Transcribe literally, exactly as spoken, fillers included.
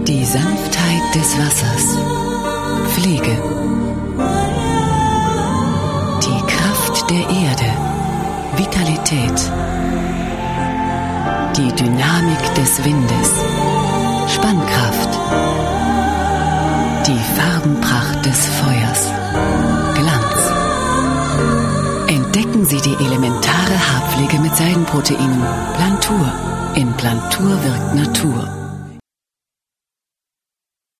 Die Sanftheit des Wassers. Pflege. Die Kraft der Erde. Vitalität. Die Dynamik des Windes. Spannkraft. Die Farbenpracht des Feuers. Glanz. Entdecken Sie die elementare Haarpflege mit Seidenproteinen. Plantur. In Plantur wirkt Natur.